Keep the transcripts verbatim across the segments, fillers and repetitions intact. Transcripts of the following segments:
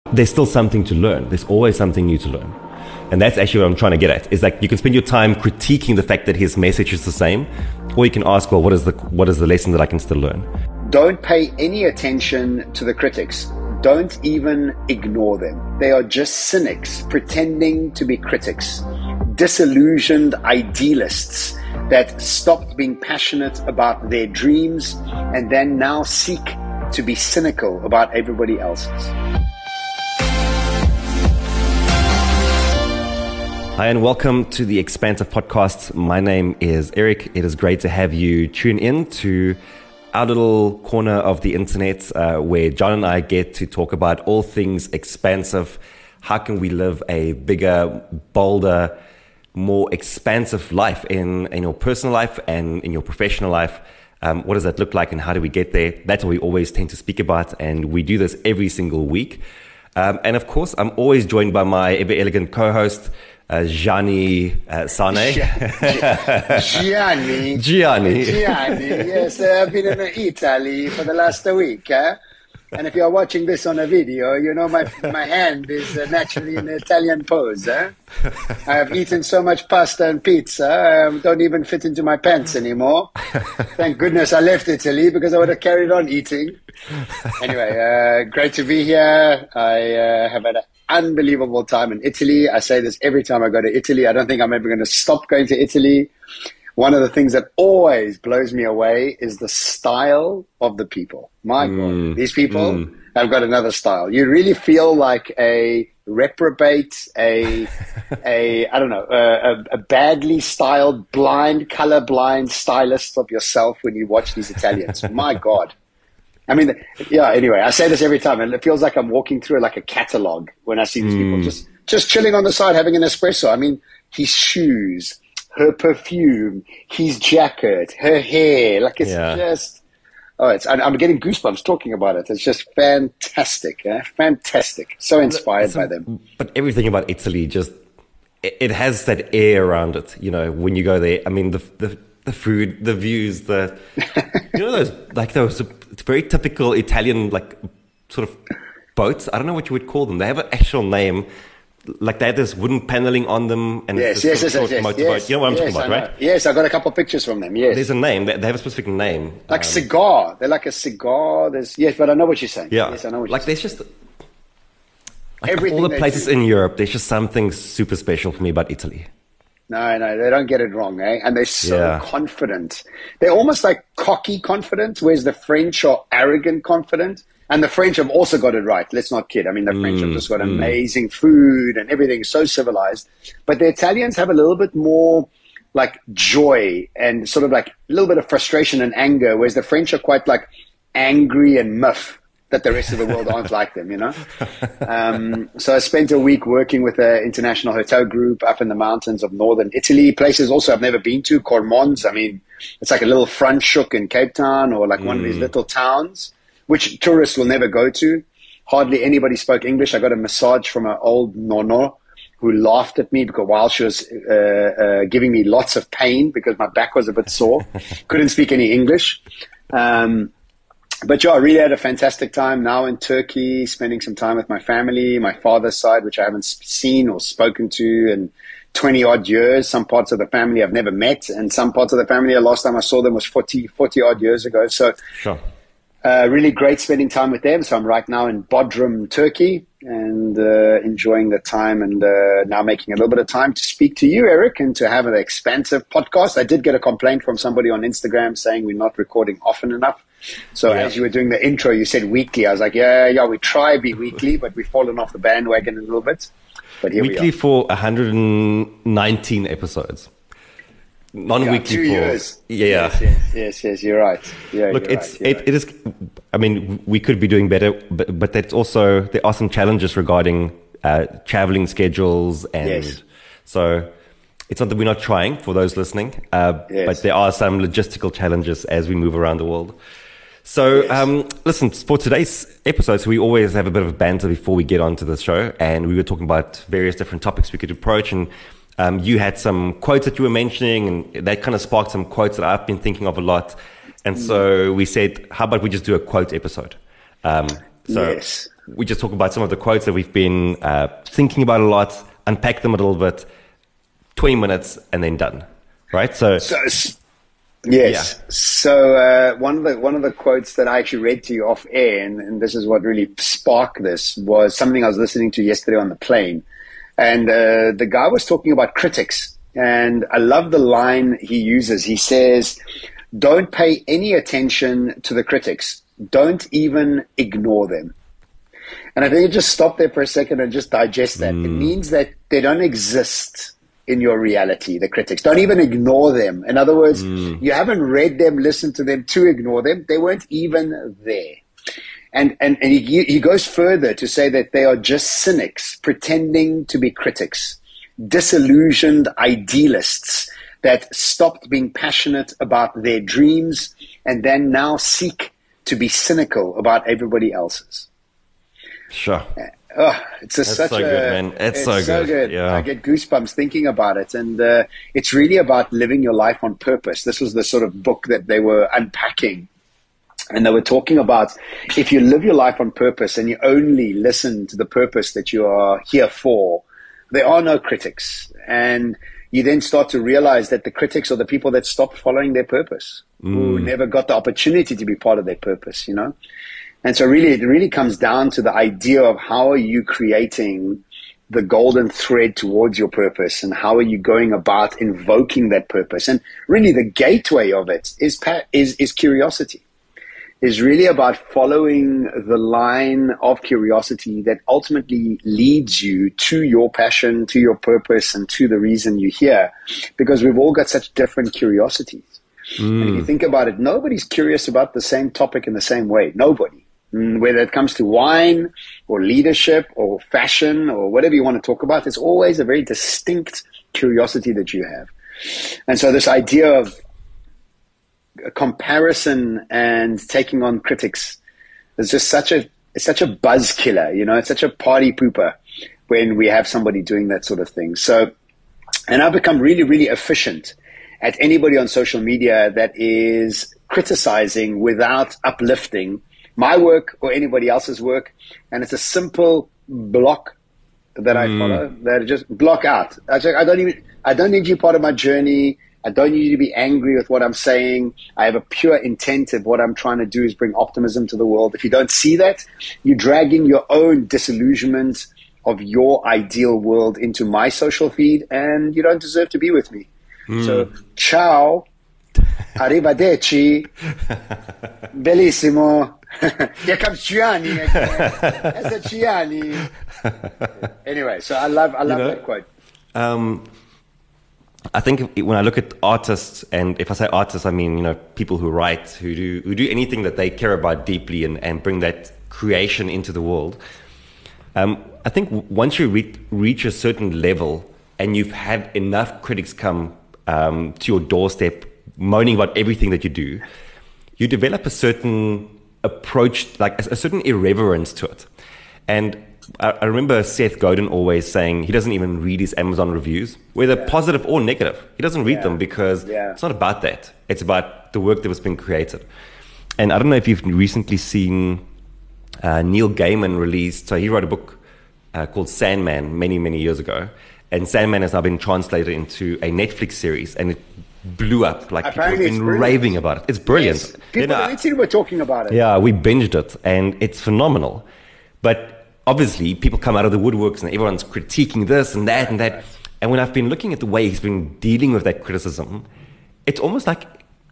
there's still something to learn. There's always something new to learn. And that's actually what I'm trying to get at. Is like you can spend your time critiquing the fact that his message is the same, or you can ask, well, what is the what is the lesson that I can still learn? Don't pay any attention to the critics. Don't even ignore them. They are just cynics pretending to be critics, disillusioned idealists that stopped being passionate about their dreams and then now seek to be cynical about everybody else's. Hi, and welcome to the Expansive Podcast. My name is Eric. It is great to have you tune in to our little corner of the internet uh, where John and I get to talk about all things expansive. How can we live a bigger, bolder, more expansive life in, in your personal life and in your professional life? Um, what does that look like and how do we get there? That's what we always tend to speak about, and we do this every single week. Um, and of course, I'm always joined by my ever elegant co-host, Uh, Gianni uh, Sane. Gianni. Gianni. Gianni. Yes, uh, I've been in Italy for the last week. Eh? And if you're watching this on a video, you know my my hand is uh, naturally in the Italian pose. Eh? I have eaten so much pasta and pizza, I don't even fit into my pants anymore. Thank goodness I left Italy because I would have carried on eating. Anyway, uh, great to be here. I uh, have had an unbelievable time in Italy. I say this every time I go to Italy. I don't think I'm ever going to stop going to Italy. One of the things that always blows me away is the style of the people. My mm, God, these people mm. have got another style. You really feel like a reprobate, a, a I don't know, a, a badly styled, blind, colorblind stylist of yourself when you watch these Italians. My God. I mean, yeah, anyway, I say this every time, and it feels like I'm walking through like a catalog when I see these mm. people just, just chilling on the side having an espresso. I mean, his shoes, her perfume, his jacket, her hair, like it's yeah. just, oh, it's, I'm getting goosebumps talking about it. It's just fantastic, eh? Fantastic. So inspired so, by them. But everything about Italy just, it, it has that air around it, you know, when you go there. I mean, the, the, the food, the views, the, you know, those, like those, it's very typical Italian, like sort of boats. I don't know what you would call them. They have an actual name. Like they have this wooden paneling on them. And yes, yes, yes, yes, yes, yes. You know what I'm yes, talking about, right? Yes, I got a couple of pictures from them, yes. There's a name. They have a specific name. Like um, cigar. They're like a cigar. There's Yes, but I know what you're saying. Yeah. Yes, I know what like you're there's saying. just, like Everything all the places in Europe, there's just something super special for me about Italy. No, no, they don't get it wrong, eh? And they're so yeah. confident. They're almost like cocky confident, whereas the French are arrogant confident. And the French have also got it right. Let's not kid. I mean, the mm, French have just got mm. amazing food and everything, so civilized. But the Italians have a little bit more like joy and sort of like a little bit of frustration and anger, whereas the French are quite like angry and miffed that the rest of the world aren't like them, you know? Um, so I spent a week working with an international hotel group up in the mountains of northern Italy, places also I've never been to, Cormons. I mean, it's like a little Franschhoek in Cape Town or like mm. one of these little towns, which tourists will never go to. Hardly anybody spoke English. I got a massage from an old nonno who laughed at me because while she was uh, uh, giving me lots of pain because my back was a bit sore, couldn't speak any English. Um, But yeah, I really had a fantastic time now in Turkey, spending some time with my family, my father's side, which I haven't seen or spoken to in twenty odd years. Some parts of the family I've never met, and some parts of the family, the last time I saw them was forty, forty odd years ago. So sure. uh, really great spending time with them. So I'm right now in Bodrum, Turkey, and uh, enjoying the time and uh, now making a little bit of time to speak to you, Eric, and to have an expansive podcast. I did get a complaint from somebody on Instagram saying we're not recording often enough. So yeah. As you were doing the intro, you said weekly. I was like, yeah, yeah, we try to be weekly, but we've fallen off the bandwagon a little bit. But here weekly we are. for one hundred nineteen episodes. Non-weekly yeah, two for years. Yeah, yes, yes, yes, yes. You're right. Yeah, look, you're it's right, it, right. it is. I mean, we could be doing better, but but that's also there are some challenges regarding uh, traveling schedules, and yes. so. It's not that we're not trying for those listening, uh, yes. but there are some logistical challenges as we move around the world. So, yes. um, listen, for today's episode, so we always have a bit of banter before we get onto the show, and we were talking about various different topics we could approach, and um, you had some quotes that you were mentioning, and that kind of sparked some quotes that I've been thinking of a lot. And so we said, how about we just do a quote episode? Um, So yes. we just talk about some of the quotes that we've been uh, thinking about a lot, unpack them a little bit, twenty minutes, and then done. Right? So, so yes. Yeah. So uh, one of the one of the quotes that I actually read to you off air, and, and this is what really sparked this, was something I was listening to yesterday on the plane. And uh, the guy was talking about critics. And I love the line he uses. He says, don't pay any attention to the critics. Don't even ignore them. And I think you just stop there for a second and just digest that. Mm. It means that they don't exist in your reality, the critics. Don't even ignore them. In other words, mm. you haven't read them, listened to them to ignore them. They weren't even there. And, and, and he, he goes further to say that they are just cynics pretending to be critics. Disillusioned idealists that stopped being passionate about their dreams and then now seek to be cynical about everybody else's. Sure. Oh, it's a, such so a good, man. It's, it's so, so good. good. Yeah. I get goosebumps thinking about it, and uh, it's really about living your life on purpose. This was the sort of book that they were unpacking. And they were talking about if you live your life on purpose and you only listen to the purpose that you are here for, there are no critics. And you then start to realize that the critics are the people that stopped following their purpose, mm. who never got the opportunity to be part of their purpose, you know? And so really, it really comes down to the idea of how are you creating the golden thread towards your purpose, and how are you going about invoking that purpose? And really the gateway of it is, is, is curiosity. Is really about following the line of curiosity that ultimately leads you to your passion, to your purpose, and to the reason you're here. Because we've all got such different curiosities. Mm. And if you think about it, nobody's curious about the same topic in the same way. Nobody. Mm, whether it comes to wine or leadership or fashion or whatever you want to talk about, there's always a very distinct curiosity that you have. And so this idea of a comparison and taking on critics is just such a it's such a buzz killer, you know, it's such a party pooper when we have somebody doing that sort of thing. So, and I've become really, really efficient at anybody on social media that is criticizing without uplifting my work or anybody else's work. And it's a simple block that I mm. follow, that I just block out. I, just, I don't even, I don't need you part of my journey. I don't need you to be angry with what I'm saying. I have a pure intent of what I'm trying to do is bring optimism to the world. If you don't see that, you're dragging your own disillusionment of your ideal world into my social feed, and you don't deserve to be with me. Mm. So, ciao, arrivederci, bellissimo. Here comes Gianni again. That's a Gianni. Anyway, so I love, I love you know, that quote. Um, I think when I look at artists, and if I say artists, I mean, you know, people who write, who do who do anything that they care about deeply and, and bring that creation into the world. Um, I think once you re- reach a certain level and you've had enough critics come um, to your doorstep moaning about everything that you do, you develop a certain approach, like a, a certain irreverence to it. And I, I remember Seth Godin always saying he doesn't even read his Amazon reviews, whether yeah. positive or negative. He doesn't read yeah. them because yeah. it's not about that. It's about the work that was being created. And I don't know if you've recently seen uh, Neil Gaiman released, so he wrote a book uh, called Sandman many, many years ago. And Sandman has now been translated into a Netflix series, and it blew up. Like, apparently people have been raving about it. It's brilliant. Yes. People you know, on Italy were talking about it. Yeah, we binged it, and it's phenomenal. But obviously, people come out of the woodworks, and everyone's critiquing this and that and that. And when I've been looking at the way he's been dealing with that criticism, it's almost like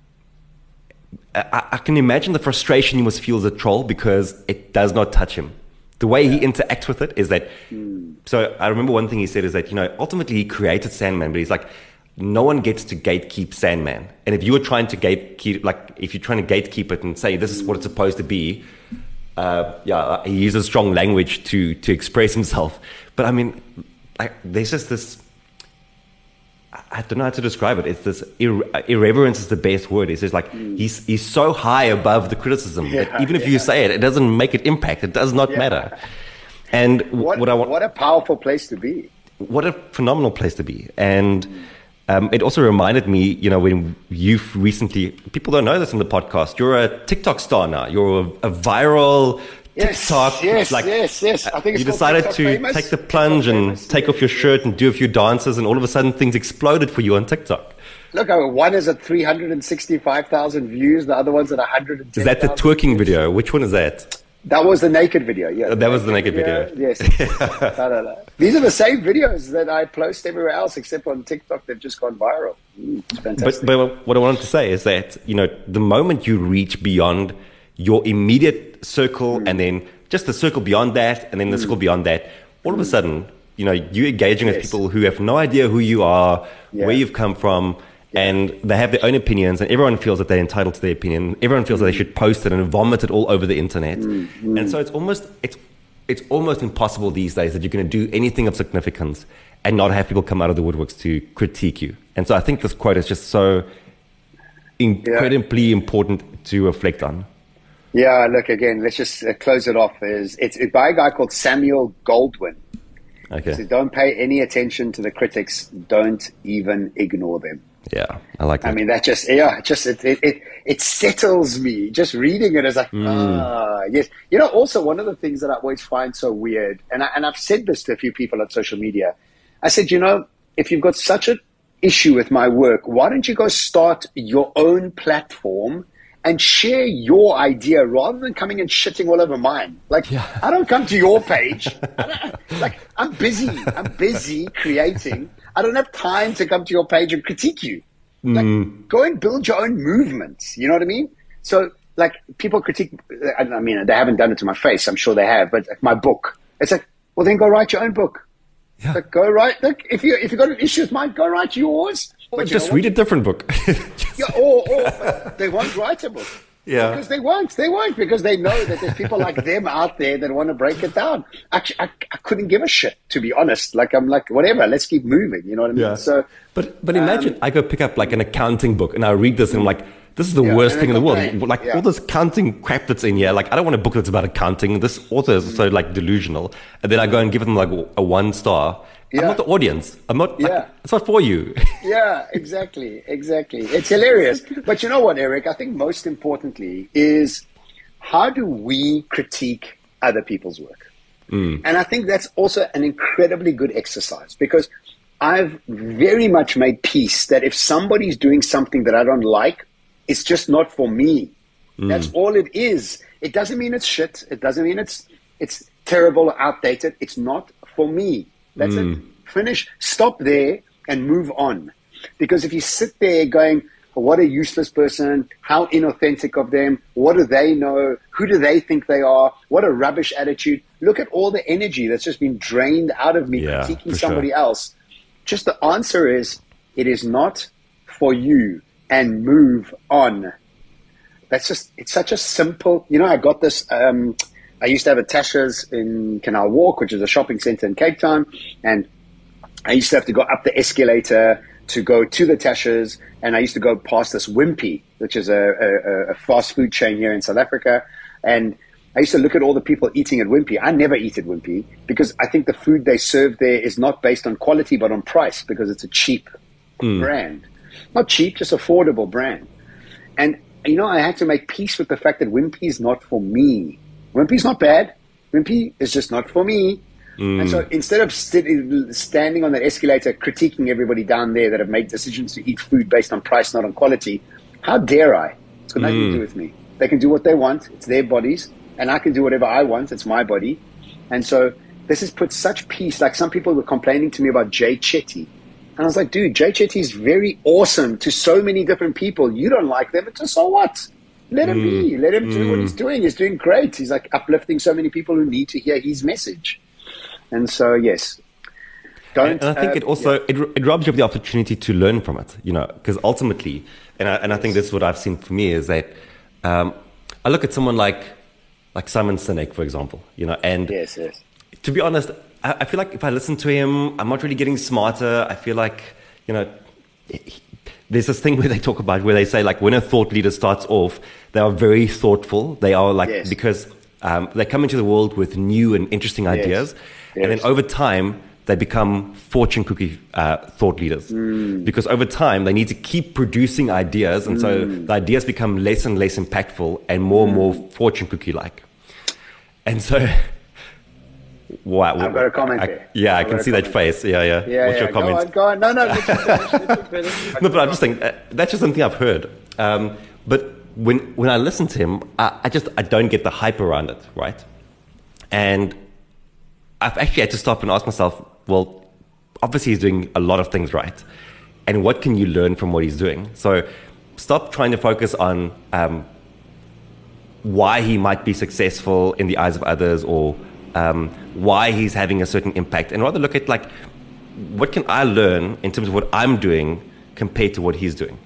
I, I can imagine the frustration he must feel as a troll because it does not touch him. The way yeah. he interacts with it is that. Mm. So I remember one thing he said is that, you know, ultimately he created Sandman, but he's like, no one gets to gatekeep Sandman. And if you were trying to gatekeep, like if you're trying to gatekeep it and say this is what it's supposed to be, uh, yeah, he uses strong language to to express himself. But I mean, like, there's just this. I don't know how to describe it. It's this irre- irreverence is the best word. It's just like mm. he's he's so high above the criticism yeah, that even if yeah. you say it, it doesn't make it impact. It does not yeah. matter. And what, what I want, what a powerful place to be. What a phenomenal place to be. And mm. um, it also reminded me, you know, when you've recently, people don't know this in the podcast, you're a TikTok star now. You're a, a viral Yes, TikTok. yes, like, yes, yes. I think it's you called decided TikTok to famous. take the plunge TikTok and famous. take off your shirt and do a few dances, and all of a sudden things exploded for you on TikTok. Look, uh, one is at three hundred sixty-five thousand views. The other one's at one hundred ten thousand. Is that the twerking video? Which one is that? That was the naked video. Yeah, that was the naked video. Yes. no, no, no. These are the same videos that I post everywhere else, except on TikTok. They've just gone viral. Mm, it's fantastic. But, but what I wanted to say is that, you know, the moment you reach beyond your immediate circle mm. and then just the circle beyond that and then the mm. circle beyond that, all mm. of a sudden, you know, you're engaging yes. with people who have no idea who you are, yeah. where you've come from, yeah. and they have their own opinions, and everyone feels that they're entitled to their opinion. Everyone feels mm. that they should post it and vomit it all over the internet. Mm. Mm. And so it's almost it's it's almost impossible these days that you're going to do anything of significance and not have people come out of the woodworks to critique you. And so I think this quote is just so incredibly yeah. important to reflect on. Yeah, look, again, let's just uh, close it off. Is It's it's by a guy called Samuel Goldwyn. Okay. So don't pay any attention to the critics. Don't even ignore them. Yeah, I like that. I mean, that just, yeah, just, it, it, it, it settles me. Just reading it is like, mm. ah, yes. You know, also one of the things that I always find so weird, and, I, and I've said this to a few people on social media, I said, you know, if you've got such an issue with my work, why don't you go start your own platform and share your idea rather than coming and shitting all over mine. Like, yeah. I don't come to your page. like, I'm busy. I'm busy creating. I don't have time to come to your page and critique you. Like, mm. go and build your own movements. You know what I mean? So, like, people critique, I mean, they haven't done it to my face. I'm sure they have, but like, my book, it's like, well, then go write your own book. Yeah. Like, go write, like, if you, if you've got an issue with mine, go write yours. Or just read a different book. yeah, or, or they won't write a book. Yeah. Because they won't. They won't because they know that there's people like them out there that want to break it down. Actually, I, I couldn't give a shit, to be honest. Like, I'm like, whatever, let's keep moving. You know what I mean? Yeah. So, but but imagine um, I go pick up like an accounting book and I read this and I'm like, this is the yeah, worst thing in the world. Like yeah. all this accounting crap that's in here. Like, I don't want a book that's about accounting. This author is so like delusional. And then I go and give them like a one star. Yeah. I'm not the audience. I'm not. Like, yeah. It's not for you. yeah, exactly, exactly. It's hilarious. But you know what, Eric? I think most importantly is how do we critique other people's work? Mm. And I think that's also an incredibly good exercise because I've very much made peace that if somebody's doing something that I don't like, it's just not for me. Mm. That's all it is. It doesn't mean it's shit. It doesn't mean it's it's terrible or outdated. It's not for me. That's mm. it. Finish. Stop there and move on. Because if you sit there going, what a useless person, how inauthentic of them, what do they know, who do they think they are, what a rubbish attitude. Look at all the energy that's just been drained out of me yeah, critiquing somebody sure. else. Just the answer is, it is not for you and move on. That's just, it's such a simple, you know, I got this, um, I used to have a Tasha's in Canal Walk, which is a shopping center in Cape Town. And I used to have to go up the escalator to go to the Tasha's. And I used to go past this Wimpy, which is a, a, a fast food chain here in South Africa. And I used to look at all the people eating at Wimpy. I never eat at Wimpy because I think the food they serve there is not based on quality, but on price because it's a cheap mm. brand. Not cheap, just affordable brand. And, you know, I had to make peace with the fact that Wimpy is not for me. Wimpy's not bad. Wimpy is just not for me. Mm. And so instead of st- standing on the escalator critiquing everybody down there that have made decisions to eat food based on price, not on quality, how dare I? It's got nothing mm. to do with me. They can do what they want. It's their bodies. And I can do whatever I want. It's my body. And so this has put such peace. Like some people were complaining to me about Jay Chetty. And I was like, dude, Jay Chetty is very awesome to so many different people. You don't like them. It's just, so what? Let him mm. be. Let him do mm. what he's doing. He's doing great. He's like uplifting so many people who need to hear his message. And so, yes. Don't, and I think uh, it also, yeah. it, it robs you of the opportunity to learn from it, you know, because ultimately, and I, and I think this is what I've seen for me is that um, I look at someone like, like Simon Sinek, for example, you know, and yes, yes. to be honest, I, I feel like if I listen to him, I'm not really getting smarter. I feel like, you know, he, there's this thing where they talk about, where they say like when a thought leader starts off, they are very thoughtful. They are like, yes. because um, they come into the world with new and interesting ideas. Yes. Yes. And then over time, they become fortune cookie uh, thought leaders. Mm. Because over time, they need to keep producing ideas. And mm. so the ideas become less and less impactful and more and more fortune cookie-like. And so, wow. I've got a comment I, there. Yeah, I've I can see that face. Yeah, yeah. yeah What's yeah, your comment? Go on, go on. No, no. Let's finish, let's finish. No, but I'm just saying, uh, that's just something I've heard. Um, but when when I listen to him, I, I just I don't get the hype around it, right? And I've actually had to stop and ask myself, well, obviously he's doing a lot of things right. And what can you learn from what he's doing? So stop trying to focus on um, why he might be successful in the eyes of others, or um, why he's having a certain impact, and rather look at, like, what can I learn in terms of what I'm doing compared to what he's doing?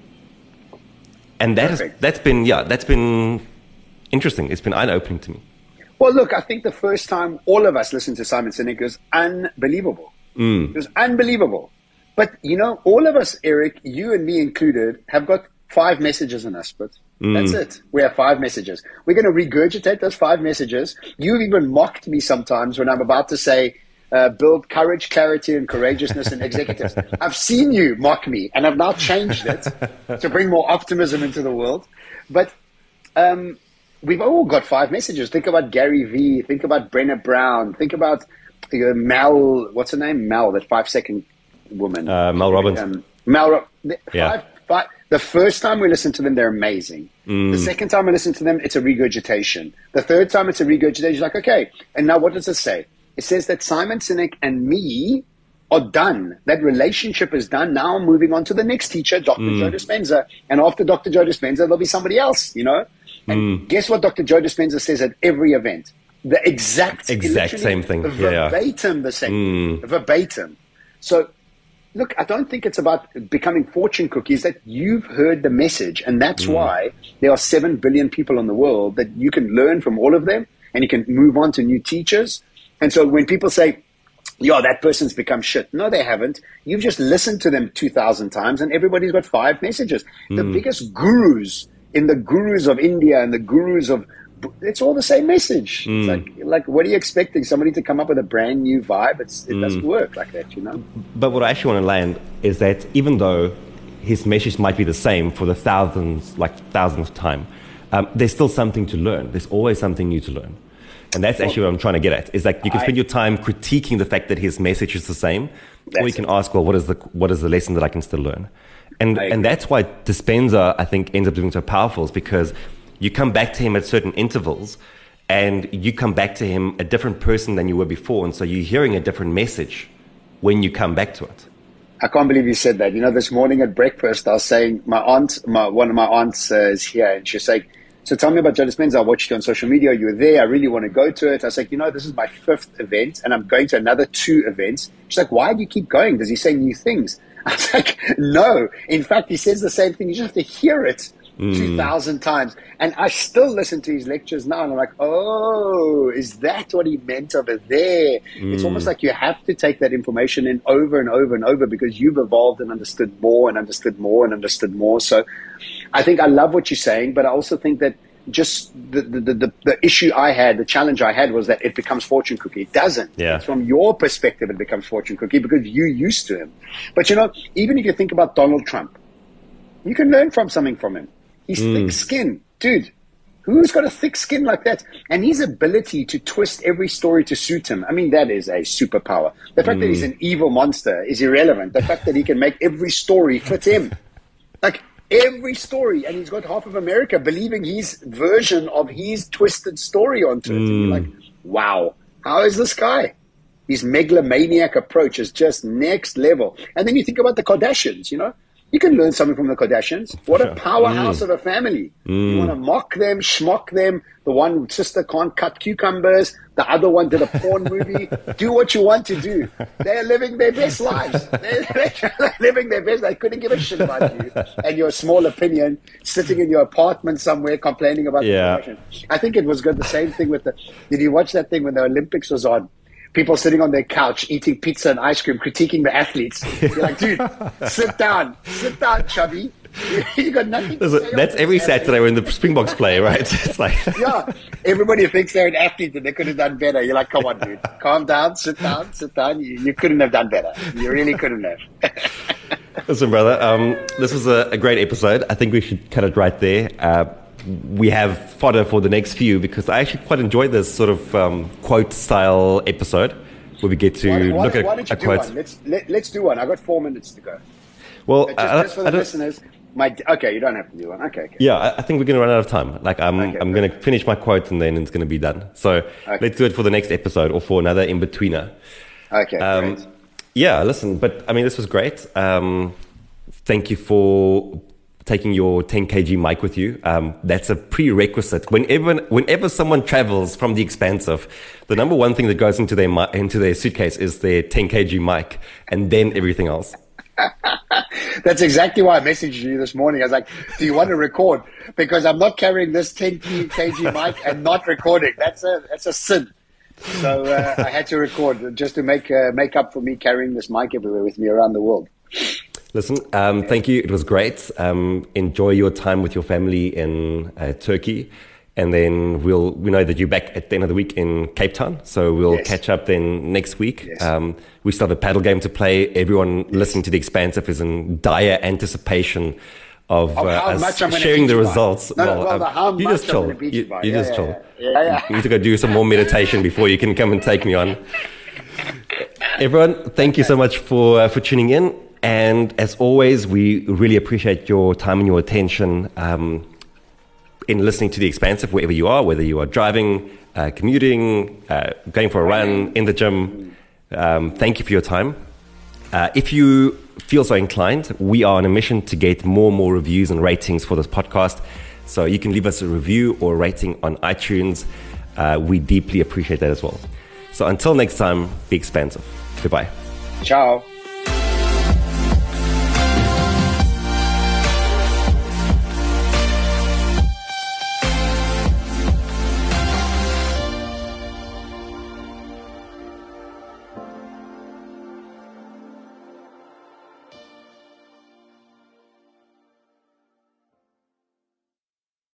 And that has, that's been, yeah, that's been interesting. It's been eye-opening to me. Well, look, I think the first time all of us listened to Simon Sinek was unbelievable. Mm. It was unbelievable. But, you know, all of us, Eric, you and me included, have got five messages in us, but mm. that's it. We have five messages. We're going to regurgitate those five messages. You've even mocked me sometimes when I'm about to say, uh, build courage, clarity, and courageousness in executives. I've seen you mock me, and I've now changed it to bring more optimism into the world. But um, we've all got five messages. Think about Gary Vee. Think about Brené Brown. Think about uh, Mel, what's her name? Mel, that five-second woman. Uh, Mel Robbins. Um, Mel, five, yeah. five, the first time we listen to them, they're amazing. Mm. The second time we listen to them, it's a regurgitation. The third time, it's a regurgitation. Like, okay, and now what does it say? It says that Simon Sinek and me are done. That relationship is done. Now I'm moving on to the next teacher, Doctor Mm. Joe Dispenza. And after Doctor Joe Dispenza, there'll be somebody else, you know? And Mm. guess what Doctor Joe Dispenza says at every event? The exact, exact same thing. Verbatim yeah. the same mm. thing. Verbatim. So, look, I don't think it's about becoming fortune cookies, that you've heard the message. And that's mm. why there are seven billion people in the world, that you can learn from all of them and you can move on to new teachers. And so when people say, yeah, that person's become shit. No, they haven't. You've just listened to them two thousand times and everybody's got five messages. Mm. The biggest gurus in the gurus of India and the gurus of, it's all the same message. Mm. It's like, like, what are you expecting? Somebody to come up with a brand new vibe? It's, it mm. doesn't work like that, you know? But what I actually want to land is that even though his message might be the same for the thousands, like thousandth time, um, there's still something to learn. There's always something new to learn. And that's actually what I'm trying to get at, is like you can spend your time critiquing the fact that his message is the same, or you can ask, well, what is the what is the lesson that I can still learn? And and that's why Dispenza, I think, ends up being so powerful, is because you come back to him at certain intervals and you come back to him a different person than you were before. And so you're hearing a different message when you come back to it. I can't believe you said that. You know, this morning at breakfast, I was saying, my aunt, my, one of my aunts uh, is here, and she's like, so tell me about Joe Dispenza. I watched you on social media. You were there. I really want to go to it. I was like, you know, this is my fifth event and I'm going to another two events. She's like, why do you keep going? Does he say new things? I was like, no. In fact, he says the same thing. You just have to hear it mm. two thousand times. And I still listen to his lectures now. And I'm like, oh, is that what he meant over there? Mm. It's almost like you have to take that information in over and over and over, because you've evolved and understood more and understood more and understood more. So I think I love what you're saying, but I also think that just the, the, the, the issue I had, the challenge I had was that it becomes fortune cookie. It doesn't. Yeah. It's from your perspective, it becomes fortune cookie because you're used to him. But you know, even if you think about Donald Trump, you can learn from something from him. He's mm. thick skin. Dude, who's got a thick skin like that? And his ability to twist every story to suit him, I mean, that is a superpower. The fact mm. that he's an evil monster is irrelevant. The fact that he can make every story fit him. Like, every story, and he's got half of America believing his version of his twisted story onto it. Mm. And you're like, wow, how is this guy? His megalomaniac approach is just next level. And then you think about the Kardashians, you know? You can learn something from the Kardashians. What a powerhouse mm. of a family. Mm. You want to mock them, schmock them. The one sister can't cut cucumbers. The other one did a porn movie. Do what you want to do. They're living their best lives. They're, they're living their best. They couldn't give a shit about you and your small opinion, sitting in your apartment somewhere complaining about yeah. the fashion. I think it was good. The same thing with the, did you watch that thing when the Olympics was on? People sitting on their couch, eating pizza and ice cream, critiquing the athletes. You're like, dude, sit down. Sit down, chubby. You got nothing to say. That's every Saturday when the Springboks play, right? It's like yeah, everybody thinks they're an athlete and they could have done better. You're like, come on, dude. Calm down, sit down, sit down. You, you couldn't have done better. You really couldn't have. Listen, brother, um, this was a, a great episode. I think we should cut it right there. Uh, we have fodder for the next few, because I actually quite enjoy this sort of um, quote style episode where we get to why, why, look at why don't you a do quote. one? Let's, let, let's do one. I've got four minutes to go. Well, Just, I, just for the I don't- listeners, my okay, you don't have to do one. Okay, okay. Yeah, I- I think we're going to run out of time. Like, I'm, Okay, I'm going to finish my quote and then it's going to be done. So Okay. let's do it for the next episode or for another in betweener. Okay, Um, great. yeah, listen, but I mean, this was great. Um, thank you for taking your ten kilogram mic with you. Um, that's a prerequisite. Whenever, whenever someone travels from the Expansive, the number one thing that goes into their mi- into their suitcase is their ten kilogram mic, and then everything else. That's exactly why I messaged you this morning. I was like, do you want to record? Because I'm not carrying this ten kilogram mic and not recording. That's a that's a sin. So uh, I had to record just to make uh, make up for me carrying this mic everywhere with me around the world. Listen, um, thank you. It was great. Um, enjoy your time with your family in uh, Turkey. And then we'll, we know that you're back at the end of the week in Cape Town. So we'll Yes. catch up then next week. Yes. Um, we still have a paddle game to play. Everyone listening to The Expansive is in dire anticipation of, Of uh, how us much I'm gonna sharing the beat you by. results. No, no, well, um, the how you much just I'm chill. gonna beat you You, by. you Yeah, just yeah, chill. yeah. Yeah, yeah. You need to go do some more meditation before you can come and take me on. Everyone, thank you so much for uh, for tuning in. And as always, we really appreciate your time and your attention um, in listening to The Expansive, wherever you are, whether you are driving, uh, commuting, uh, going for a run, in the gym. Um, thank you for your time. Uh, if you feel so inclined, we are on a mission to get more and more reviews and ratings for this podcast. So you can leave us a review or a rating on iTunes. Uh, we deeply appreciate that as well. So until next time, be expansive. Goodbye. Ciao.